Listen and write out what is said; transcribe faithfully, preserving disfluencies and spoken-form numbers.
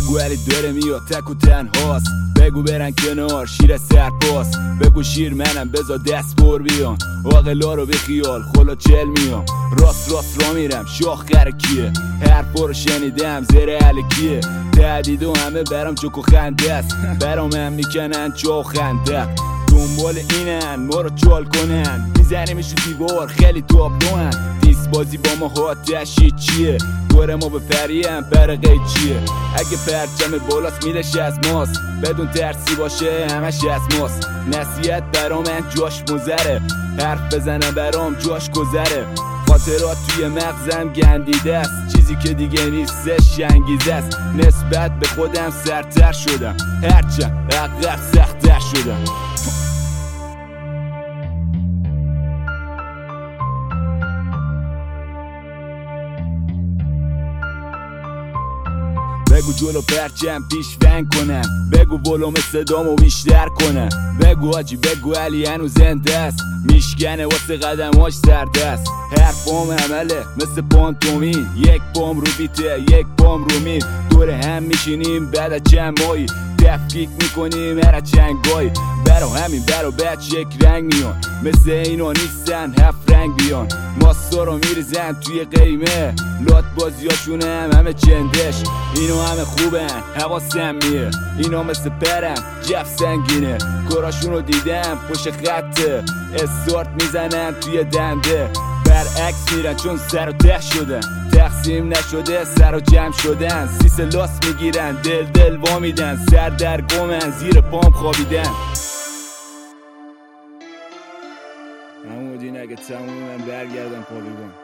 بگو علی داره میاد تک و تنهاست، بگو برن کنار شیر سرپاس، بگو شیر منم بزا دست بر بیان، عاقلا رو به خیال خلا چل میام، راست راست را میرم شاخ کیه، حرفا رو شنیدم زیر علکیه، تهدید و همه برام جوک و خنده است، برام هم میکنن چا خنده، دنبال اینن ما رو چال کنن، میزنیمش رو دیوار خیلی تابلوان، دیس بازی با ما هاتشی چیه، دوره ما به پریم برقه چیه، اگه پرچم بالاست میلش از ماست، بدون ترسی باشه همش از ماست، نصیحت برام من جاش مزره، حرف بزنم برام جاش گذره، خاطرات توی مغزم گندیده است، چیزی که دیگه نیستش انگیزه است، نسبت به خودم سرتر شدم، هرچند عقب سختتر شدم. بگو جلو پرچم پیش ونگ کنم، بگو ولوم صدامو بیشتر کنم، بگو آجی بگو علی هنو زنده است، میشکنه واسه قدماش سرده است، حرفام عمله مثل پانتومین، یک پام رو بیته یک پام رو مین، دور هم میشینیم بعد از چند ماهی تفکیک میکنیم هر چنگایی، برا همین برا بچه یک رنگ میان، مثل اینا نیستن هفت رنگ بیان، ماستا رو میریزن توی قیمه، لات بازیاشونه هم همه چندش، اینا همه خوبن حواسم میه، اینا مثل پرن جف سنگینه، کاراشون رو دیدم پشت خطه، استارت میزنن توی دنده، برعکس میرن چون سر و ته شدن، تقسیم نشده سر و جمع شدن، سیس لاس میگیرن دل دل وا میدن، سر در گمن زیر پام خوابیدن. همون دین اگه تموم من برگردم پاویگان.